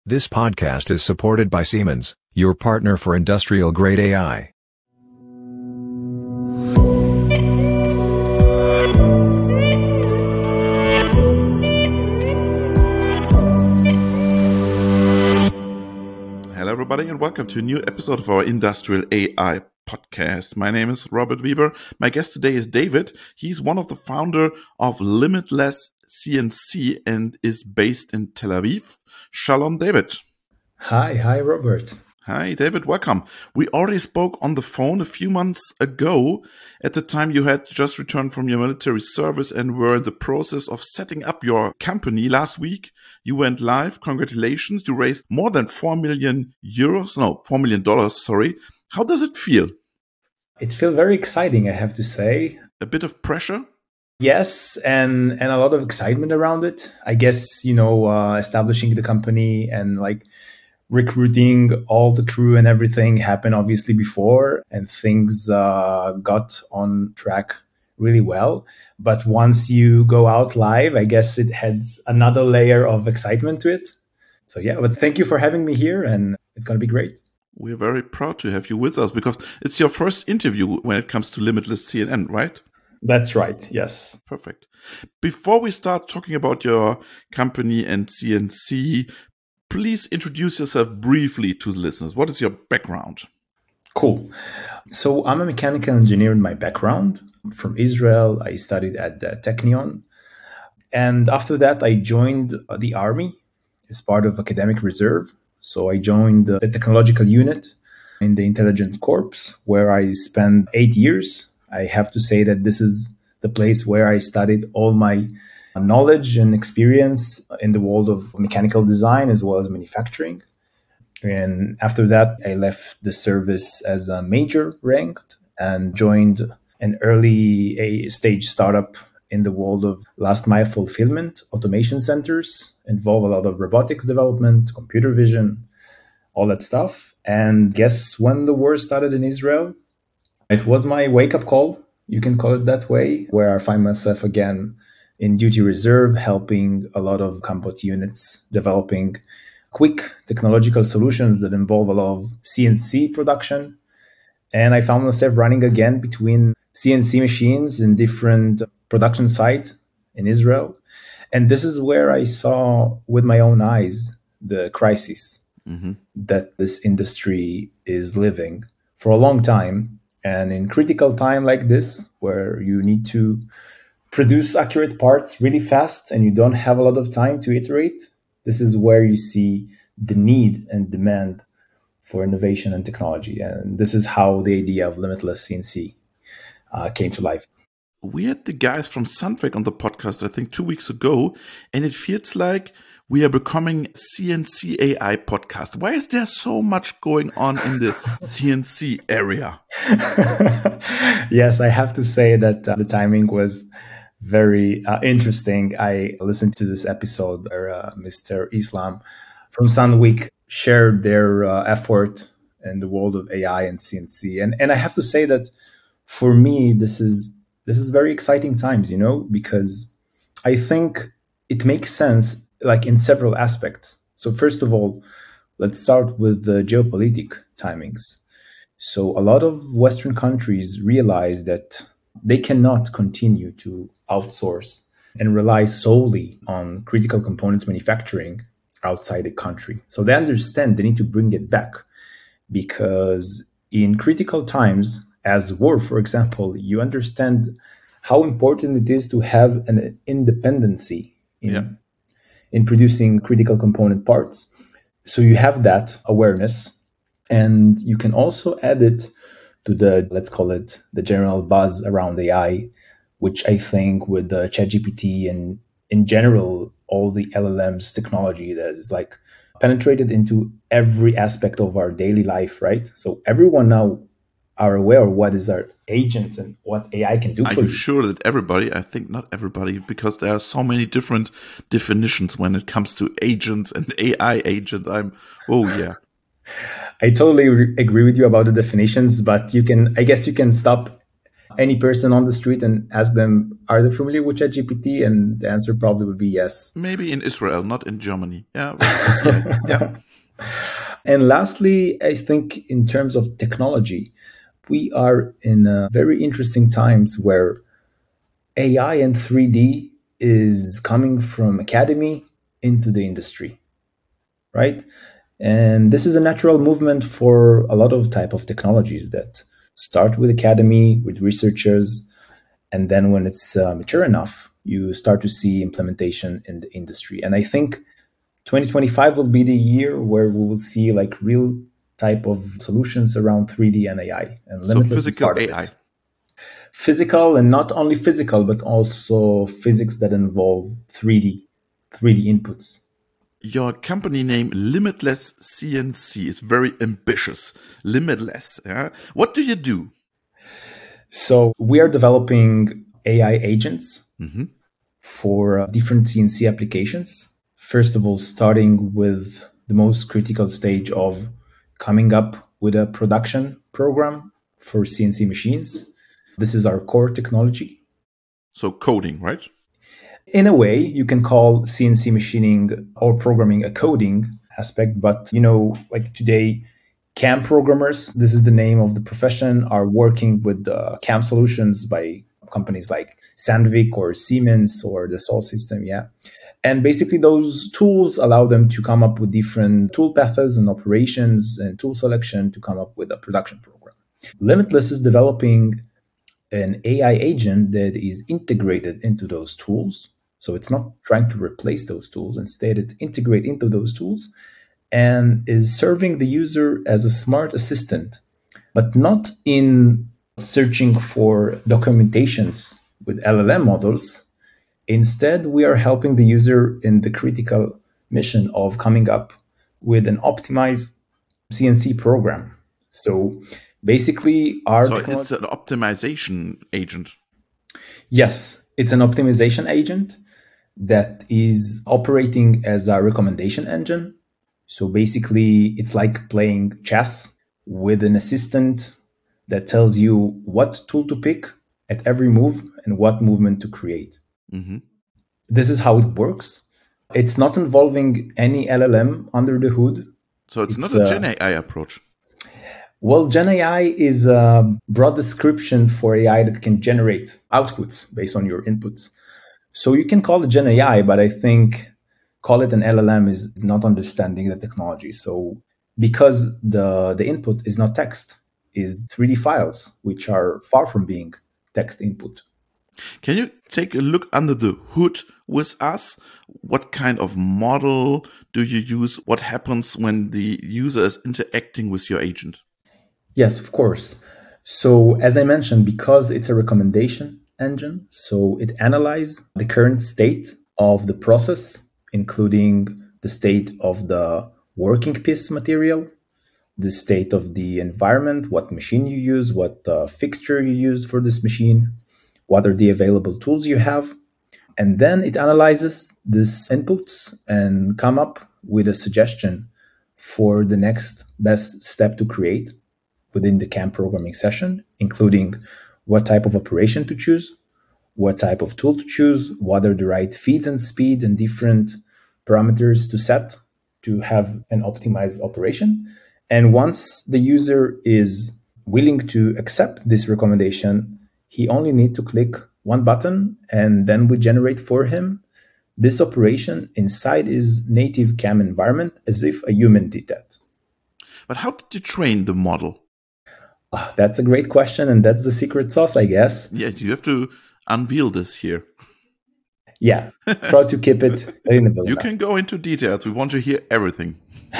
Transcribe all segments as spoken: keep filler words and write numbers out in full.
This podcast is supported by Siemens, your partner for industrial-grade A I. Hello, everybody, and welcome to a new episode of our Industrial A I podcast. My name is Robert Weber. My guest today is David. He's one of the founder of Limitless C N C and is based in Tel Aviv. Shalom, David. Hi, hi, Robert. Hi, David. Welcome. We already spoke on the phone a few months ago. At the time, you had just returned from your military service and were in the process of setting up your company. Last week, you went live. Congratulations. You raised more than four million euros. No, four million dollars, sorry. How does it feel? It feels very exciting, I have to say. A bit of pressure? Yes, and, and a lot of excitement around it. I guess, you know, uh, establishing the company and like recruiting all the crew and everything happened obviously before, and things uh, got on track really well. But once you go out live, I guess it adds another layer of excitement to it. So yeah, but thank you for having me here, and it's going to be great. We're very proud to have you with us because it's your first interview when it comes to Limitless C N N, right? That's right, yes. Perfect. Before we start talking about your company and C N C, please introduce yourself briefly to the listeners. What is your background? Cool. So I'm a mechanical engineer in my background. From Israel, I studied at the Technion. And after that, I joined the army as part of academic reserve. So I joined the technological unit in the intelligence corps, where I spent eight years. I have to say that this is the place where I studied all my knowledge and experience in the world of mechanical design as well as manufacturing. And after that, I left the service as a major ranked and joined an early stage startup in the world of last mile fulfillment. Automation centers involve a lot of robotics development, computer vision, all that stuff. And guess when the war started in Israel? It was my wake-up call, you can call it that way, where I find myself again in duty reserve, helping a lot of combat units, developing quick technological solutions that involve a lot of C N C production. And I found myself running again between C N C machines in different production sites in Israel. And this is where I saw with my own eyes the crisis mm-hmm. that this industry is living for a long time. And in critical time like this, where you need to produce accurate parts really fast and you don't have a lot of time to iterate, this is where you see the need and demand for innovation and technology. And this is how the idea of Limitless C N C uh, came to life. We had the guys from Sandvik on the podcast, I think, two weeks ago, and it feels like we are becoming C N C A I podcast. Why is there so much going on in the C N C area? Yes, I have to say that uh, the timing was very uh, interesting. I listened to this episode where uh, Mister Islam from Sandvik shared their uh, effort in the world of A I and C N C. And and I have to say that for me, this is this is very exciting times, you know, because I think it makes sense like in several aspects. So first of all, let's start with the geopolitical timings. So a lot of Western countries realize that they cannot continue to outsource and rely solely on critical components manufacturing outside the country. So they understand they need to bring it back, because in critical times, as war, for example, you understand how important it is to have an independency in yeah. in producing critical component parts. So you have that awareness, and you can also add it to the, let's call it the general buzz around A I, which I think with the ChatGPT and in general, all the L L Ms technology that is like penetrated into every aspect of our daily life, right? So everyone now are aware of what is our agents and what A I can do are for you. Are you sure that everybody, I think not everybody, because there are so many different definitions when it comes to agents and A I agents. I'm, oh yeah. I totally re- agree with you about the definitions, but you can, I guess you can stop any person on the street and ask them, are they familiar with ChatGPT? And the answer probably would be yes. Maybe in Israel, not in Germany. Yeah. But, yeah. yeah. And lastly, I think in terms of technology, we are in uh, very interesting times where A I and three D is coming from academy into the industry, right? And this is a natural movement for a lot of type of technologies that start with academy, with researchers, and then when it's uh, mature enough, you start to see implementation in the industry. And I think twenty twenty-five will be the year where we will see like real type of solutions around three D and A I. And So Limitless is physical part of A I. it. Physical, and not only physical, but also physics that involve three D, three D inputs. Your company name, Limitless C N C, is very ambitious. Limitless. Yeah. What do you do? So we are developing A I agents Mm-hmm. for different C N C applications. First of all, starting with the most critical stage of coming up with a production program for C N C machines. This is our core technology. So coding, right? In a way, you can call C N C machining or programming a coding aspect, but you know, like today, C A M programmers, this is the name of the profession, are working with uh, C A M solutions by companies like Sandvik or Siemens or the Sol system, yeah. And basically those tools allow them to come up with different tool paths and operations and tool selection to come up with a production program. Limitless is developing an A I agent that is integrated into those tools. So it's not trying to replace those tools. Instead, it integrates into those tools and is serving the user as a smart assistant, but not in searching for documentations with L L M models. Instead, we are helping the user in the critical mission of coming up with an optimized C N C program. So basically, our So technology- it's an optimization agent. Yes, it's an optimization agent that is operating as a recommendation engine. So basically, it's like playing chess with an assistant that tells you what tool to pick at every move and what movement to create. Mm-hmm. This is how it works. It's not involving any L L M under the hood. So it's, It's, not a uh, Gen A I approach. Well, Gen A I is a broad description for A I that can generate outputs based on your inputs. So you can call it Gen A I, but I think call it an L L M is not understanding the technology. So because the, the input is not text, is three D files, which are far from being text input. Can you take a look under the hood with us? What kind of model do you use? What happens when the user is interacting with your agent? Yes, of course. So as I mentioned, because it's a recommendation engine, so it analyzes the current state of the process, including the state of the working piece material, the state of the environment, what machine you use, what uh, fixture you use for this machine, what are the available tools you have. And then it analyzes these inputs and come up with a suggestion for the next best step to create within the C A M programming session, including what type of operation to choose, what type of tool to choose, what are the right feeds and speed and different parameters to set to have an optimized operation. And once the user is willing to accept this recommendation, he only needs to click one button and then we generate for him this operation inside his native C A M environment as if a human did that. But how did you train the model? Oh, that's a great question, and that's the secret sauce, I guess. Yeah, you have to unveil this here. Yeah, try to keep it reasonable You enough. can go into details. We want to hear everything.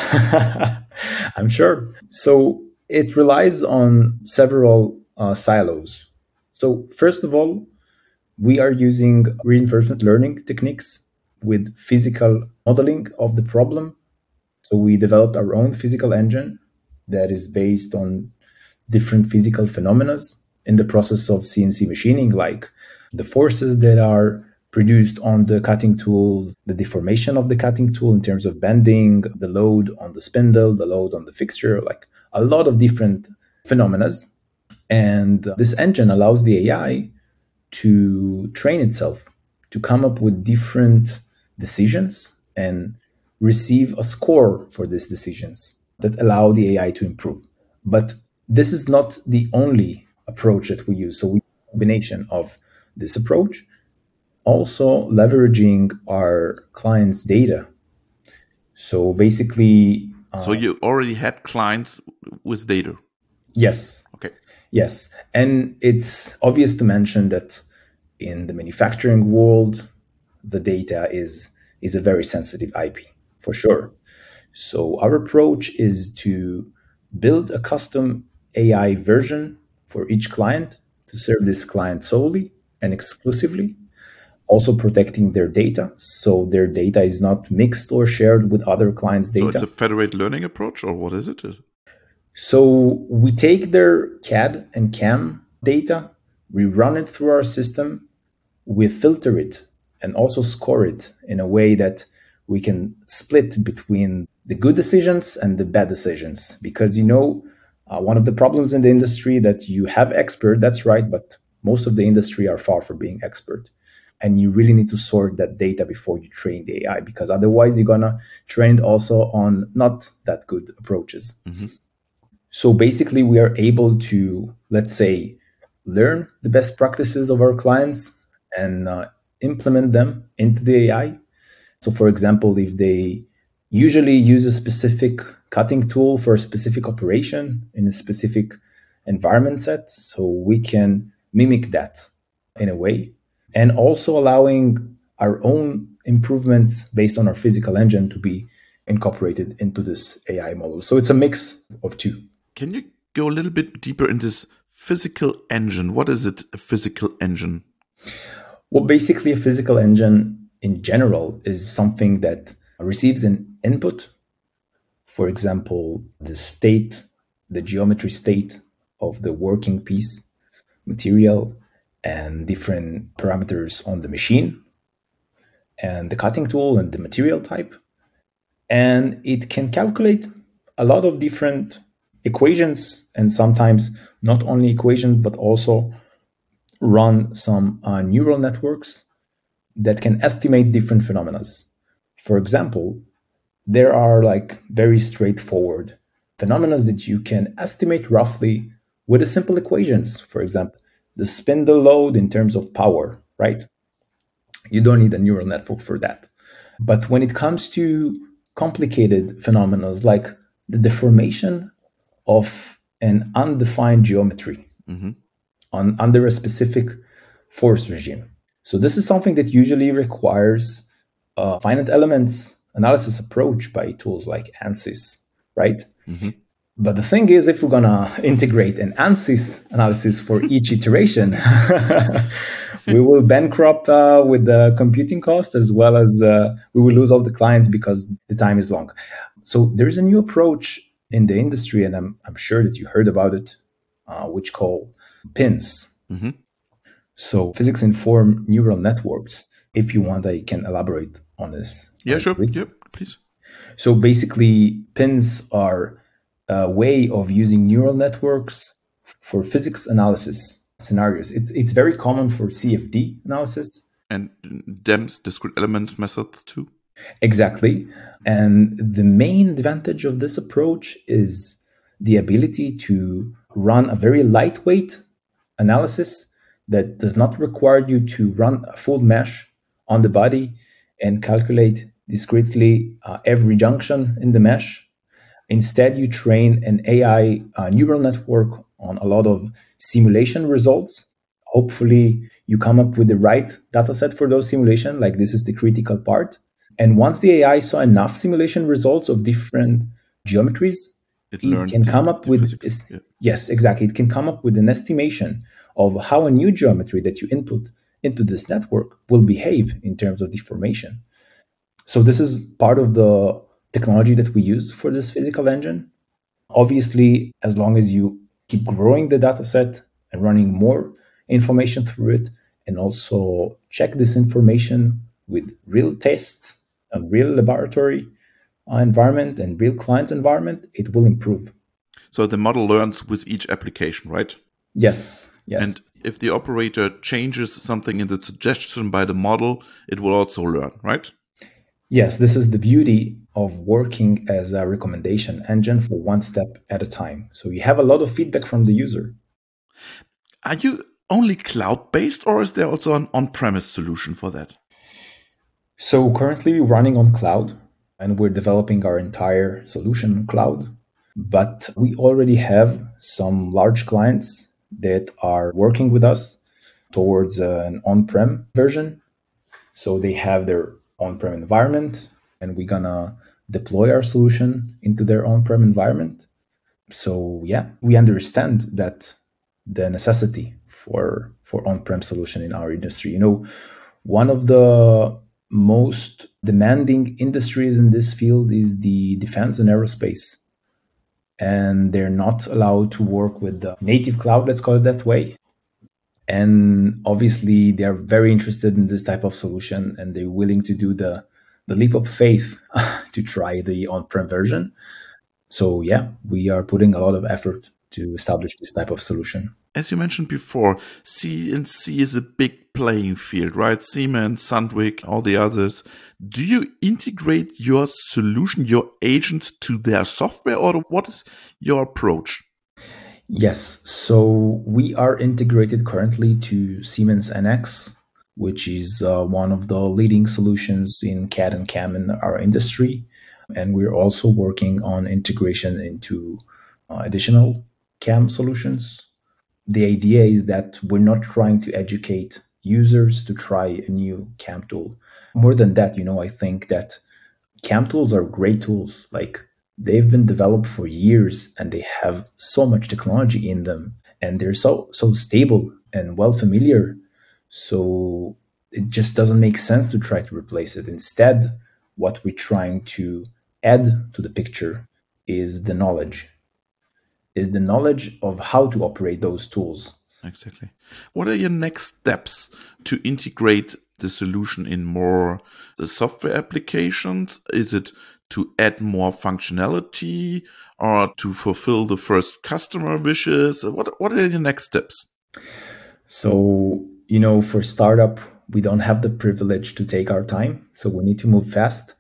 I'm sure. So it relies on several uh, silos. So first of all, we are using reinforcement learning techniques with physical modeling of the problem. So we developed our own physical engine that is based on different physical phenomena in the process of C N C machining, like the forces that are produced on the cutting tool, the deformation of the cutting tool in terms of bending, the load on the spindle, the load on the fixture, like a lot of different phenomena. And this engine allows the A I to train itself, to come up with different decisions and receive a score for these decisions that allow the A I to improve. But this is not the only approach that we use. So we have a combination of this approach, also leveraging our clients' data. So basically, uh, so you already had clients with data. Yes. Okay. Yes. And it's obvious to mention that in the manufacturing world, the data is is a very sensitive I P, for sure. So our approach is to build a custom A I version for each client to serve this client solely and exclusively, also protecting their data. So their data is not mixed or shared with other clients' data. So it's a federated learning approach, or what is it? So we take their C A D and C A M data, we run it through our system, we filter it and also score it in a way that we can split between the good decisions and the bad decisions. Because, you know, uh, one of the problems in the industry that you have expert, that's right, but most of the industry are far from being expert. And you really need to sort that data before you train the A I, because otherwise you're going to train also on not that good approaches. Mm-hmm. So basically we are able to, let's say, learn the best practices of our clients and uh, implement them into the A I. So for example, if they usually use a specific cutting tool for a specific operation in a specific environment set, so we can mimic that in a way. And also allowing our own improvements based on our physical engine to be incorporated into this A I model. So it's a mix of two. Can you go a little bit deeper in this physical engine? What is it, a physical engine? Well, basically, a physical engine in general is something that receives an input. For example, the state, the geometry state of the working piece material and different parameters on the machine and the cutting tool and the material type. And it can calculate a lot of different equations, and sometimes not only equations, but also run some uh, neural networks that can estimate different phenomena. For example, there are like very straightforward phenomena that you can estimate roughly with a simple equations. For example, the spindle load in terms of power, right? You don't need a neural network for that. But when it comes to complicated phenomena like the deformation of an undefined geometry mm-hmm. on under a specific force regime. So this is something that usually requires a finite elements analysis approach by tools like ANSYS, right? Mm-hmm. But the thing is, if we're going to integrate an ANSYS analysis for each iteration, we will bankrupt uh, with the computing cost, as well as uh, we will lose all the clients because the time is long. So there's a new approach in the industry, and I'm, I'm sure that you heard about it, uh, which call P I N S. Mm-hmm. So physics-informed neural networks. If you want, I can elaborate on this. Yeah, sure. Yeah, please. So basically, P I N S are a way of using neural networks for physics analysis scenarios. It's it's very common for C F D analysis. And D E M S, discrete element method too? Exactly. And the main advantage of this approach is the ability to run a very lightweight analysis that does not require you to run a full mesh on the body and calculate discretely uh, every junction in the mesh. Instead, you train an A I uh, neural network on a lot of simulation results. Hopefully, you come up with the right data set for those simulations, like this is the critical part. And once the A I saw enough simulation results of different geometries, it, it can come the, up the with, physics, yeah. yes, exactly. It can come up with an estimation of how a new geometry that you input into this network will behave in terms of deformation. So this is part of the technology that we use for this physical engine. Obviously, as long as you keep growing the data set and running more information through it, and also check this information with real tests, a real laboratory environment and real client's environment, it will improve. So the model learns with each application, right? Yes, yes. And if the operator changes something in the suggestion by the model, it will also learn, right? Yes, this is the beauty of working as a recommendation engine for one step at a time. So you have a lot of feedback from the user. Are you only cloud-based, or is there also an on-premise solution for that? So currently we're running on cloud and we're developing our entire solution on cloud. But we already have some large clients that are working with us towards uh, an on-prem version. So they have their on-prem environment and we're gonna deploy our solution into their on-prem environment. So yeah, we understand that the necessity for for on-prem solution in our industry. You know, one of the most demanding industries in this field is the defense and aerospace. And they're not allowed to work with the native cloud, let's call it that way. And obviously, they're very interested in this type of solution and they're willing to do the, the leap of faith to try the on prem version. So, yeah, we are putting a lot of effort to establish this type of solution. As you mentioned before, C N C is a big playing field, right? Siemens, Sandvik, all the others. Do you integrate your solution, your agent, to their software, or what is your approach? Yes, so we are integrated currently to Siemens N X, which is uh, one of the leading solutions in C A D and C A M in our industry. And we're also working on integration into uh, additional C A M solutions. The idea is that we're not trying to educate users to try a new C A M tool. More than that, you know, I think that C A M tools are great tools. Like they've been developed for years and they have so much technology in them and they're so so stable and well familiar. So it just doesn't make sense to try to replace it. Instead, what we're trying to add to the picture is the knowledge, is the knowledge of how to operate those tools. Exactly. What are your next steps to integrate the solution in more the software applications? Is it to add more functionality or to fulfill the first customer wishes? What What are your next steps? So, you know, for startup, we don't have the privilege to take our time. So we need to move fast,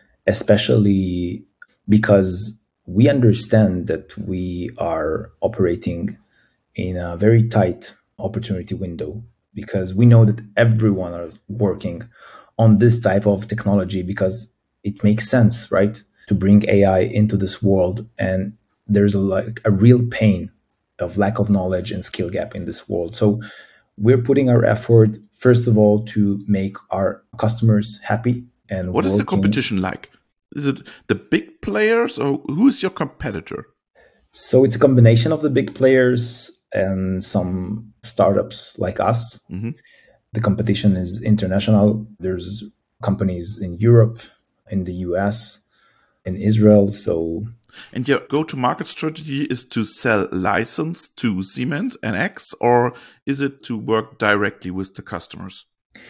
especially because we understand that we are operating in a very tight opportunity window because we know that everyone is working on this type of technology because it makes sense, right? To bring A I into this world. And there's a, like a real pain of lack of knowledge and skill gap in this world. So we're putting our effort, first of all, to make our customers happy. And what working. is the competition like? Is it the big players or who is your competitor? So it's a combination of the big players and some startups like us. Mm-hmm. The competition is international. There's companies in Europe, in the U S, in Israel. So, and your go-to-market strategy is to sell license to Siemens N X, or is it to work directly with the customers?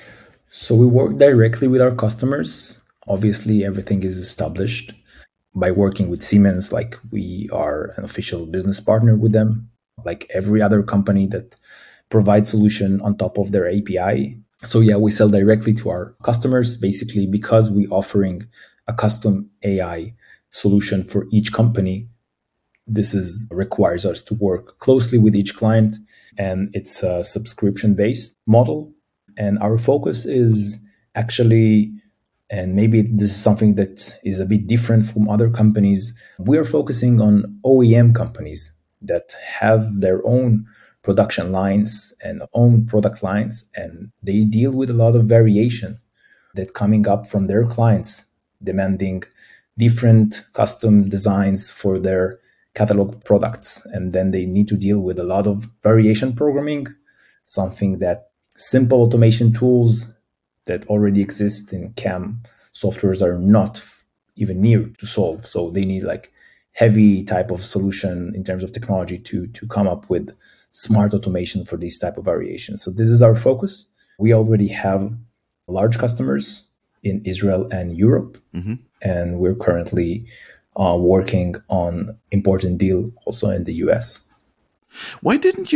So we work directly with our customers. Obviously, everything is established by working with Siemens. Like we are an official business partner with them, like every other company that provides solution on top of their A P I. So yeah, we sell directly to our customers basically because we offering a custom A I solution for each company. This is requires us to work closely with each client, and it's a subscription based model. And our focus is actually, and maybe this is something that is a bit different from other companies, we are focusing on O E M companies that have their own production lines and own product lines, and they deal with a lot of variation that coming up from their clients, demanding different custom designs for their catalog products. And then they need to deal with a lot of variation programming, something that simple automation tools that already exist in C A M softwares are not even near to solve. So they need like heavy type of solution in terms of technology to, to come up with smart automation for these type of variations. So this is our focus. We already have large customers in Israel and Europe, mm-hmm. and we're currently uh, working on important deal also in the U S. Why didn't you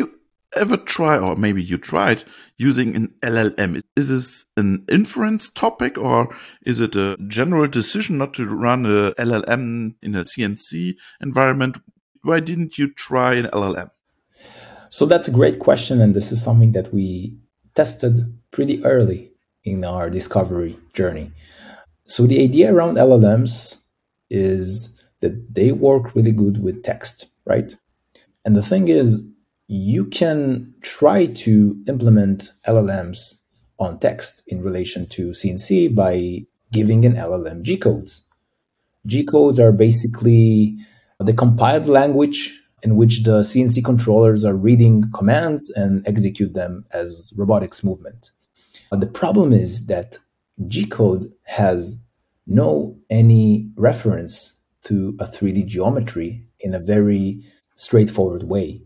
ever try, or maybe you tried, using an L L M? Is this an inference topic, or is it a general decision not to run a L L M in a C N C environment? Why didn't you try an L L M? So that's a great question, and this is something that we tested pretty early in our discovery journey. So the idea around L L Ms is that they work really good with text, right? And the thing is, you can try to implement L L Ms on text in relation to C N C by giving an L L M G-codes. G-codes are basically the compiled language in which the C N C controllers are reading commands and execute them as robotics movement. But the problem is that G-code has no any reference to a three D geometry in a very straightforward way.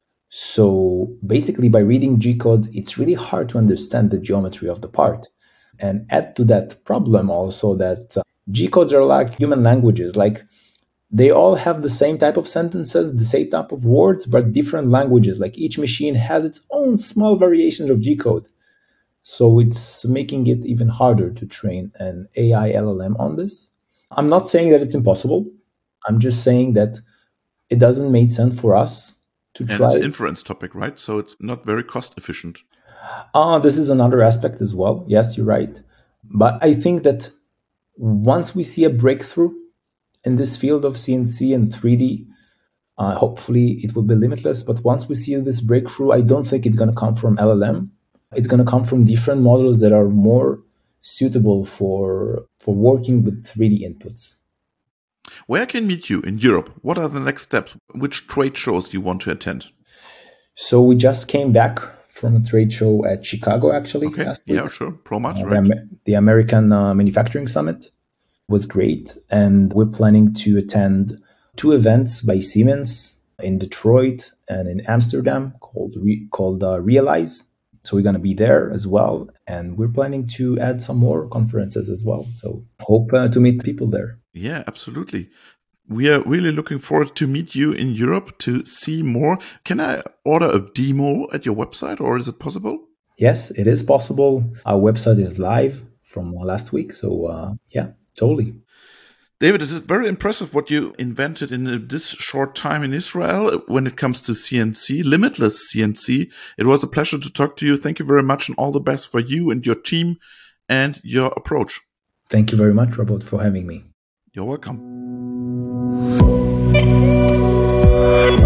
So basically, by reading G-code, it's really hard to understand the geometry of the part. And add to that problem also that uh, G-codes are like human languages. Like, they all have the same type of sentences, the same type of words, but different languages. Like, each machine has its own small variations of G-code. So it's making it even harder to train an A I L L M on this. I'm not saying that it's impossible. I'm just saying that it doesn't make sense for us to try. And it's an inference topic, right? So it's not very cost efficient. Uh, this is another aspect as well. Yes, you're right. But I think that once we see a breakthrough in this field of C N C and three D, uh, hopefully it will be limitless. But once we see this breakthrough, I don't think it's going to come from L L M. It's going to come from different models that are more suitable for, for working with three D inputs. Where can we meet you in Europe? What are the next steps? Which trade shows do you want to attend? So we just came back from a trade show at Chicago, actually. Okay, last week. yeah, sure. ProMat, uh, right? The, the American uh, Manufacturing Summit was great. And we're planning to attend two events by Siemens in Detroit and in Amsterdam called, Re- called uh, Realize. So we're going to be there as well. And we're planning to add some more conferences as well. So hope uh, to meet people there. Yeah, absolutely. We are really looking forward to meet you in Europe to see more. Can I order a demo at your website, or is it possible? Yes, it is possible. Our website is live from last week. So uh, yeah, totally. David, it is very impressive what you invented in this short time in Israel when it comes to C N C, limitless C N C. It was a pleasure to talk to you. Thank you very much, and all the best for you and your team and your approach. Thank you very much, Robert, for having me. You're welcome.